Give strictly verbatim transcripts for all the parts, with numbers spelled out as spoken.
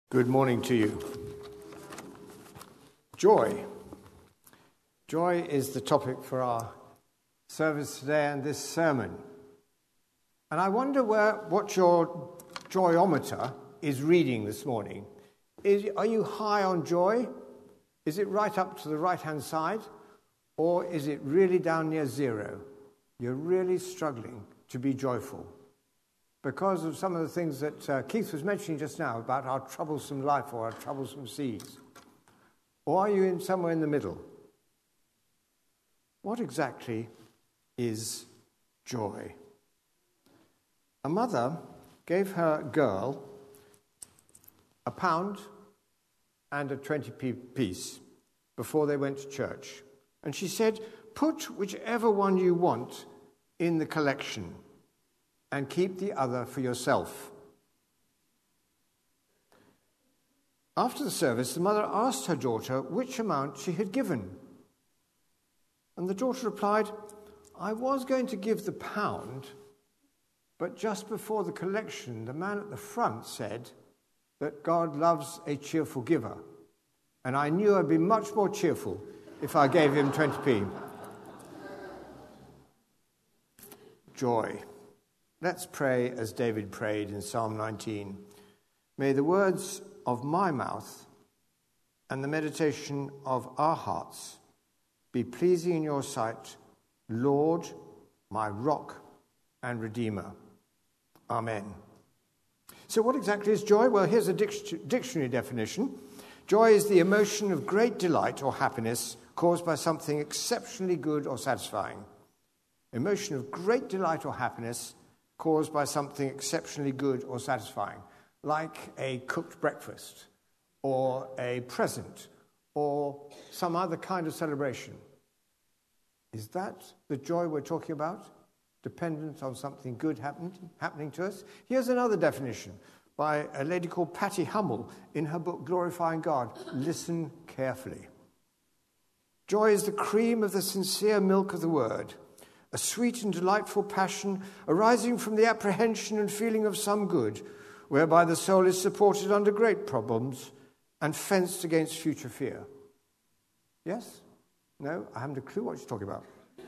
Good morning to you. Joy. Joy is the topic for our service today and this sermon. And I wonder where what your joyometer is reading this morning. Is, are you high on joy? Is it right up to the right-hand side? Or is it really down near zero? You're really struggling to be joyful because of some of the things that uh, Keith was mentioning just now about our troublesome life or our troublesome seas. Or are you in somewhere in the middle? What exactly is joy? A mother gave her girl a pound and a twenty p piece before they went to church. And she said, put whichever one you want in the collection and keep the other for yourself. After the service, the mother asked her daughter which amount she had given. And the daughter replied, I was going to give the pound, but just before the collection, the man at the front said that God loves a cheerful giver. And I knew I'd be much more cheerful if I gave him twenty p. Joy. Let's pray as David prayed in Psalm nineteen. May the words of my mouth and the meditation of our hearts be pleasing in your sight, Lord, my rock and redeemer. Amen. So what exactly is joy? Well, here's a dic- dictionary definition. Joy is the emotion of great delight or happiness caused by something exceptionally good or satisfying. Emotion of great delight or happiness caused by something exceptionally good or satisfying, like a cooked breakfast or a present or some other kind of celebration. Is that the joy we're talking about? Dependent on something good happen, happening to us? Here's another definition by a lady called Patty Hummel in her book Glorifying God. Listen carefully. Joy is the cream of the sincere milk of the word, a sweet and delightful passion arising from the apprehension and feeling of some good, whereby the soul is supported under great problems and fenced against future fear. Yes? No? I haven't a clue what you're talking about.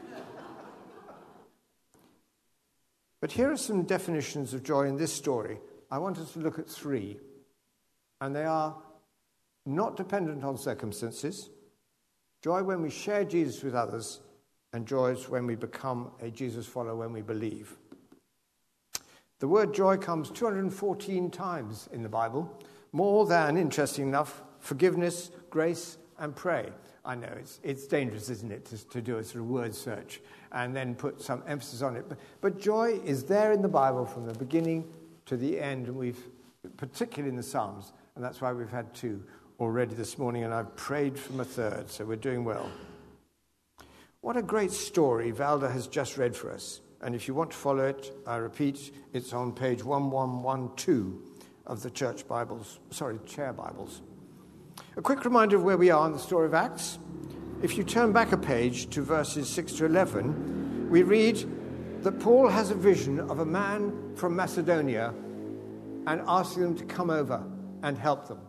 But here are some definitions of joy in this story. I want us to look at three. And they are not dependent on circumstances, joy when we share Jesus with others, and joy is when we become a Jesus follower, when we believe. The word joy comes two hundred fourteen times in the Bible, more than, interesting enough, forgiveness, grace, and pray. I know, it's, it's dangerous, isn't it, to, to do a sort of word search and then put some emphasis on it. But, but joy is there in the Bible from the beginning to the end, and we've, particularly in the Psalms, and that's why we've had two already this morning, and I've prayed from a third, so we're doing well. What a great story Valda has just read for us. And if you want to follow it, I repeat, it's on page one one one two of the church Bibles, sorry, chair Bibles. A quick reminder of where we are in the story of Acts. If you turn back a page to verses six to eleven, we read that Paul has a vision of a man from Macedonia and asking them to come over and help them.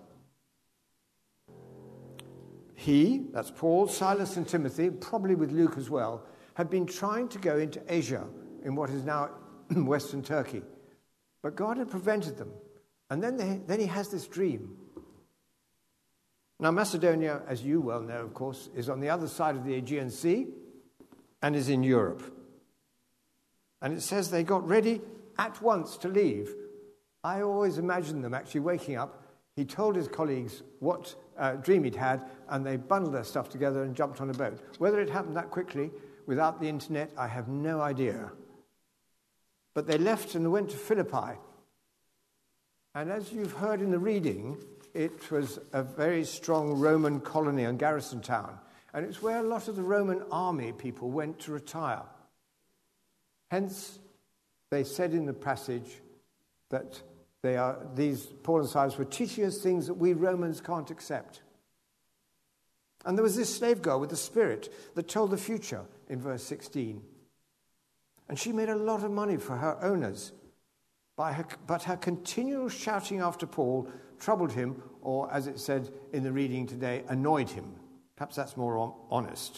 He, that's Paul, Silas and Timothy, probably with Luke as well, had been trying to go into Asia, in what is now Western Turkey. But God had prevented them. And then, they, then he has this dream. Now, Macedonia, as you well know, of course, is on the other side of the Aegean Sea and is in Europe. And it says they got ready at once to leave. I always imagine them actually waking up. He told his colleagues what uh, dream he'd had, and they bundled their stuff together and jumped on a boat. Whether it happened that quickly, without the internet, I have no idea. But they left and went to Philippi. And as you've heard in the reading, it was a very strong Roman colony and garrison town. And it's where a lot of the Roman army people went to retire. Hence, they said in the passage that They are, these, Paul and Silas were teaching us things that we Romans can't accept. And there was this slave girl with the Spirit that told the future in verse sixteen. And she made a lot of money for her owners. By her, but her continual shouting after Paul troubled him, or as it said in the reading today, annoyed him. Perhaps that's more honest.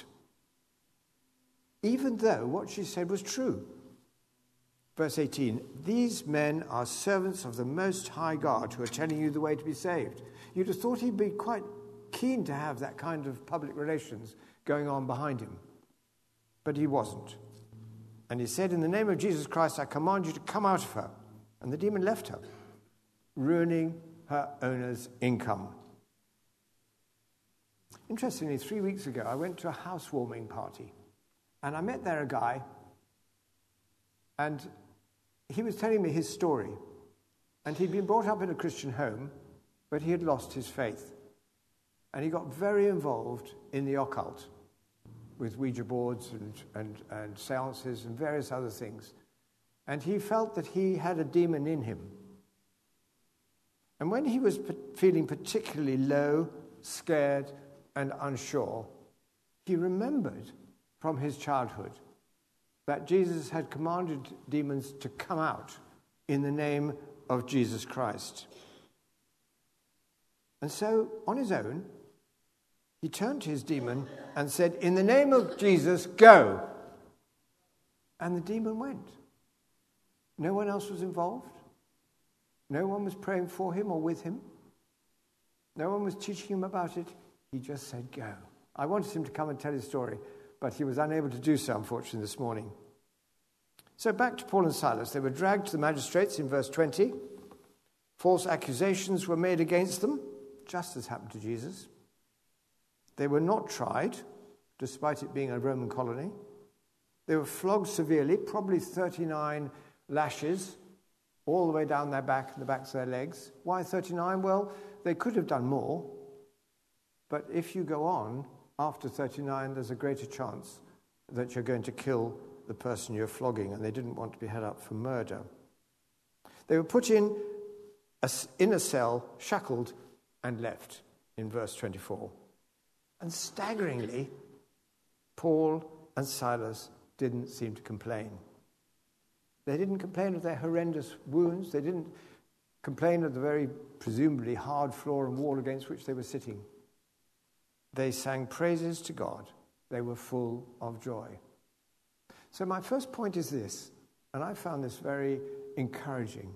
Even though what she said was true. Verse eighteen, these men are servants of the Most High God who are telling you the way to be saved. You'd have thought he'd be quite keen to have that kind of public relations going on behind him. But he wasn't. And he said, in the name of Jesus Christ, I command you to come out of her. And the demon left her, ruining her owner's income. Interestingly, three weeks ago, I went to a housewarming party. And I met there a guy, and he was telling me his story. And he'd been brought up in a Christian home, but he had lost his faith. And he got very involved in the occult, with Ouija boards and, and, and seances and various other things. And he felt that he had a demon in him. And when he was feeling particularly low, scared, and unsure, he remembered from his childhood that Jesus had commanded demons to come out in the name of Jesus Christ. And so, on his own, he turned to his demon and said, in the name of Jesus, go. And the demon went. No one else was involved. No one was praying for him or with him. No one was teaching him about it. He just said, go. I wanted him to come and tell his story, but he was unable to do so, unfortunately, this morning. So back to Paul and Silas. They were dragged to the magistrates in verse twenty. False accusations were made against them, just as happened to Jesus. They were not tried, despite it being a Roman colony. They were flogged severely, probably thirty-nine lashes, all the way down their back and the backs of their legs. Why thirty-nine? Well, they could have done more. But if you go on after thirty-nine, there's a greater chance that you're going to kill the person you're flogging, and they didn't want to be held up for murder. They were put in a, in a cell, shackled, and left in verse twenty-four. And staggeringly, Paul and Silas didn't seem to complain. They didn't complain of their horrendous wounds. They didn't complain of the very presumably hard floor and wall against which they were sitting. They sang praises to God. They were full of joy. So my first point is this, and I found this very encouraging,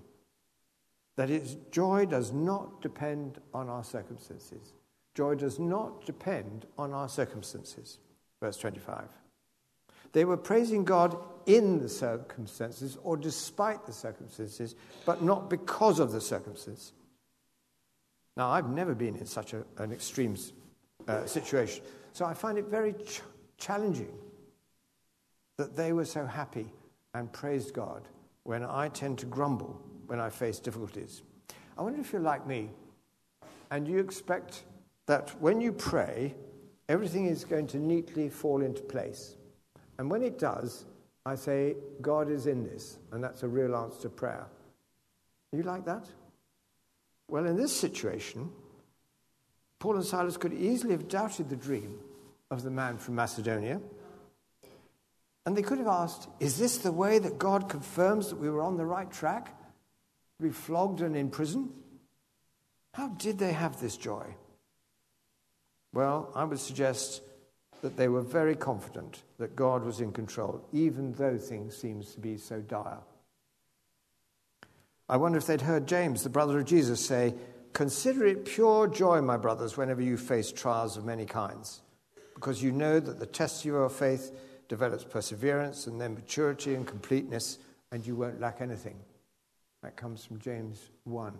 that it's, joy does not depend on our circumstances. Joy does not depend on our circumstances. Verse twenty-five. They were praising God in the circumstances or despite the circumstances, but not because of the circumstances. Now, I've never been in such a, an extreme uh, situation, so I find it very ch- challenging that they were so happy and praised God when I tend to grumble when I face difficulties. I wonder if you're like me and you expect that when you pray, everything is going to neatly fall into place. And when it does, I say, God is in this, and that's a real answer to prayer. You like that? Well, in this situation, Paul and Silas could easily have doubted the dream of the man from Macedonia. And they could have asked, is this the way that God confirms that we were on the right track? To be flogged and in prison? How did they have this joy? Well, I would suggest that they were very confident that God was in control, even though things seemed to be so dire. I wonder if they'd heard James, the brother of Jesus, say, consider it pure joy, my brothers, whenever you face trials of many kinds, because you know that the test of your faith develops perseverance and then maturity and completeness, and you won't lack anything. That comes from James one.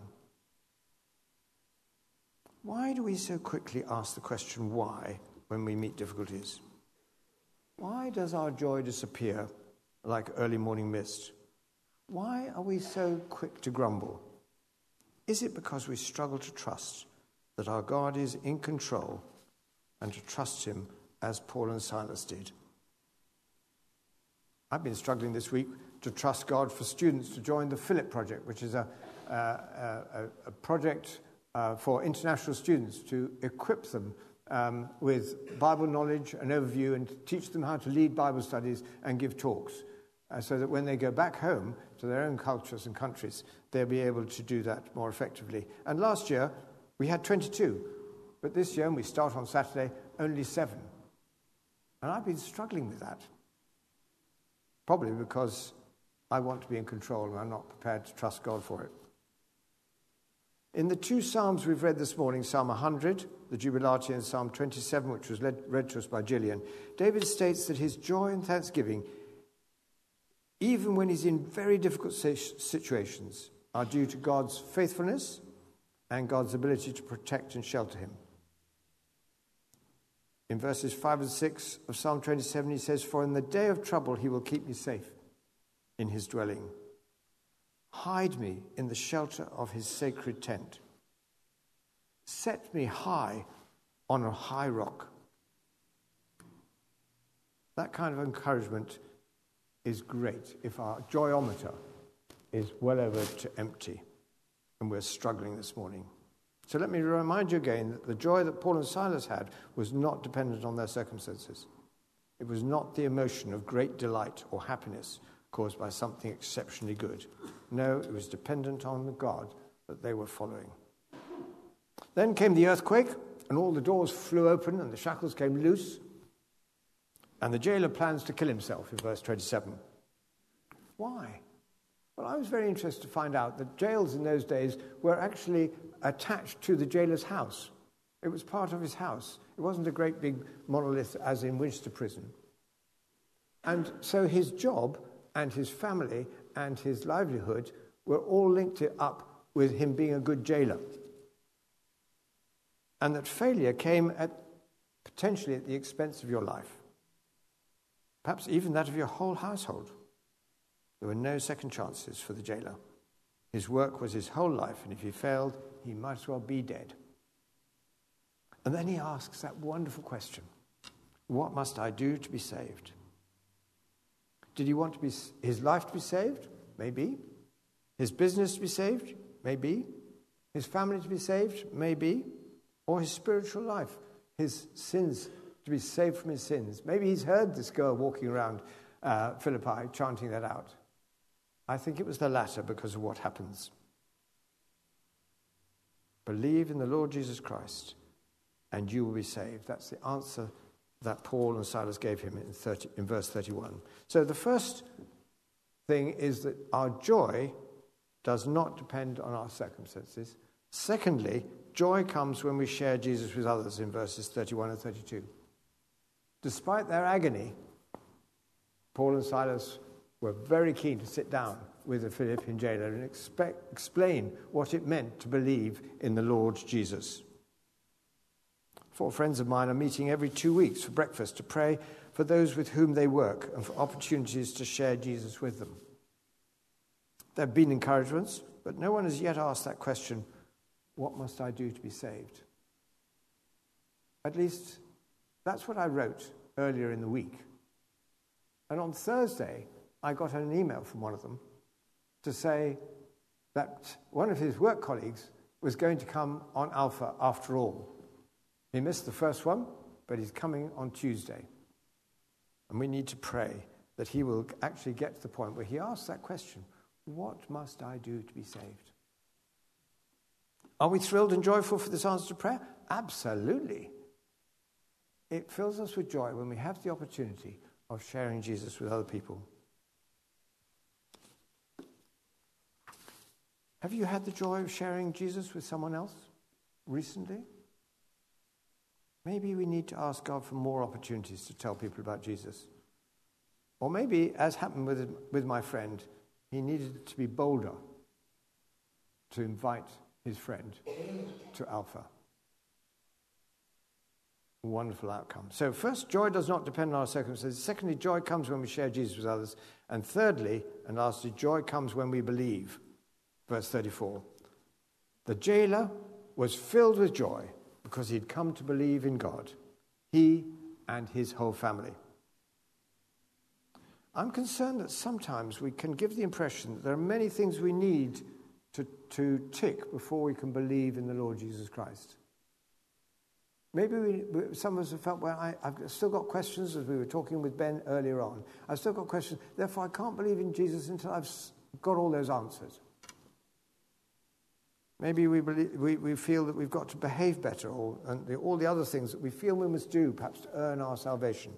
Why do we so quickly ask the question why when we meet difficulties? Why does our joy disappear like early morning mist? Why are we so quick to grumble? Is it because we struggle to trust that our God is in control and to trust him as Paul and Silas did? I've been struggling this week to trust God for students to join the Philip Project, which is a, a, a, a project uh, for international students to equip them um, with Bible knowledge and overview and teach them how to lead Bible studies and give talks. uh, so that when they go back home to their own cultures and countries, they'll be able to do that more effectively. And last year, we had twenty-two, but this year, and we start on Saturday, only seven. And I've been struggling with that, probably because I want to be in control and I'm not prepared to trust God for it. In the two Psalms we've read this morning, Psalm one hundred, the Jubilate, and Psalm twenty-seven, which was led, read to us by Gillian, David states that his joy and thanksgiving, even when he's in very difficult situations, are due to God's faithfulness and God's ability to protect and shelter him. In verses five and six of Psalm twenty-seven, he says, "For in the day of trouble he will keep me safe in his dwelling. Hide me in the shelter of his sacred tent. Set me high on a high rock." That kind of encouragement is great if our joyometer is well over to empty and we're struggling this morning. So let me remind you again that the joy that Paul and Silas had was not dependent on their circumstances. It was not the emotion of great delight or happiness caused by something exceptionally good. No, it was dependent on the God that they were following. Then came the earthquake, and all the doors flew open, and the shackles came loose, and the jailer plans to kill himself in verse twenty-seven. Why? Well, I was very interested to find out that jails in those days were actually attached to the jailer's house. It was part of his house. It wasn't a great big monolith as in Winchester Prison. And so his job and his family and his livelihood were all linked up with him being a good jailer. And that failure came at potentially at the expense of your life, perhaps even that of your whole household. There were no second chances for the jailer. His work was his whole life, and if he failed, he might as well be dead. And then he asks that wonderful question, what must I do to be saved? Did he want to be, his life to be saved? Maybe. His business to be saved? Maybe. His family to be saved? Maybe. Or his spiritual life, his sins, to be saved from his sins. Maybe he's heard this girl walking around uh, Philippi chanting that out. I think it was the latter because of what happens. Believe in the Lord Jesus Christ and you will be saved. That's the answer that Paul and Silas gave him in, thirty, in verse thirty-one. So the first thing is that our joy does not depend on our circumstances. Secondly, joy comes when we share Jesus with others in verses thirty-one and thirty-two. Despite their agony, Paul and Silas were very keen to sit down with the Philippian jailer and expect, explain what it meant to believe in the Lord Jesus. Four friends of mine are meeting every two weeks for breakfast to pray for those with whom they work and for opportunities to share Jesus with them. There have been encouragements, but no one has yet asked that question, what must I do to be saved? At least that's what I wrote earlier in the week. And on Thursday, I got an email from one of them to say that one of his work colleagues was going to come on Alpha after all. He missed the first one, but he's coming on Tuesday. And we need to pray that he will actually get to the point where he asks that question, what must I do to be saved? Are we thrilled and joyful for this answer to prayer? Absolutely. It fills us with joy when we have the opportunity of sharing Jesus with other people. Have you had the joy of sharing Jesus with someone else recently? Maybe we need to ask God for more opportunities to tell people about Jesus. Or maybe, as happened with, with my friend, he needed to be bolder to invite his friend to Alpha. Wonderful outcome. So first, joy does not depend on our circumstances. Secondly, joy comes when we share Jesus with others. And thirdly, and lastly, joy comes when we believe. Verse thirty-four. The jailer was filled with joy because he'd come to believe in God, he and his whole family. I'm concerned that sometimes we can give the impression that there are many things we need to, to tick before we can believe in the Lord Jesus Christ. Maybe we, we, some of us have felt, well, I, I've still got questions, as we were talking with Ben earlier on. I've still got questions. Therefore, I can't believe in Jesus until I've got all those answers. Maybe we, believe, we, we feel that we've got to behave better, or and the, all the other things that we feel we must do, perhaps to earn our salvation.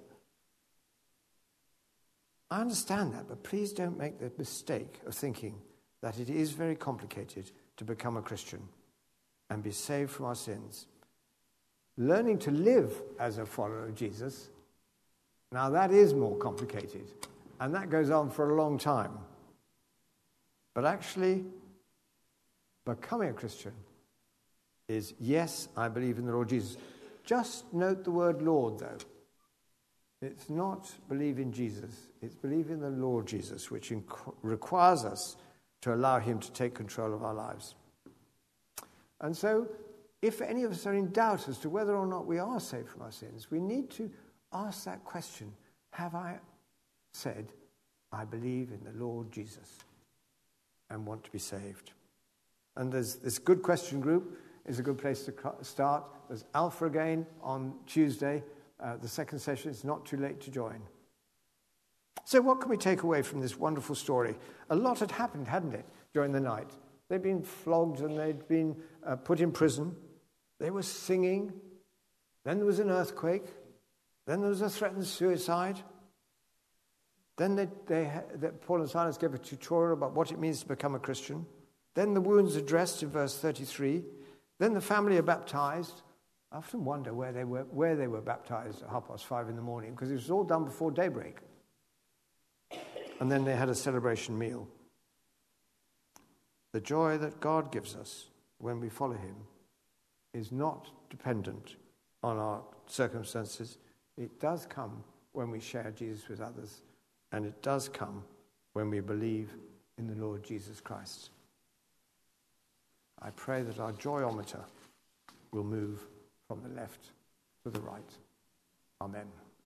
I understand that, but please don't make the mistake of thinking that it is very complicated to become a Christian and be saved from our sins. Learning to live as a follower of Jesus, now that is more complicated, and that goes on for a long time. But actually, becoming a Christian is, yes, I believe in the Lord Jesus. Just note the word Lord, though. It's not believe in Jesus, it's believe in the Lord Jesus, which inc- requires us to allow him to take control of our lives. And so, if any of us are in doubt as to whether or not we are saved from our sins, we need to ask that question: have I said, I believe in the Lord Jesus and want to be saved? And there's this good question group is a good place to start. There's Alpha again on Tuesday, uh, the second session. It's not too late to join. So what can we take away from this wonderful story? A lot had happened, hadn't it, during the night? They'd been flogged and they'd been uh, put in prison. They were singing. Then there was an earthquake. Then there was a threatened suicide. Then they, they, they, Paul and Silas gave a tutorial about what it means to become a Christian. Then the wounds are dressed in verse thirty-three. Then the family are baptized. I often wonder where they were, where they were baptized at half past five in the morning, because it was all done before daybreak. And then they had a celebration meal. The joy that God gives us when we follow him is not dependent on our circumstances. It does come when we share Jesus with others, and it does come when we believe in the Lord Jesus Christ. I pray that our joyometer will move from the left to the right. Amen.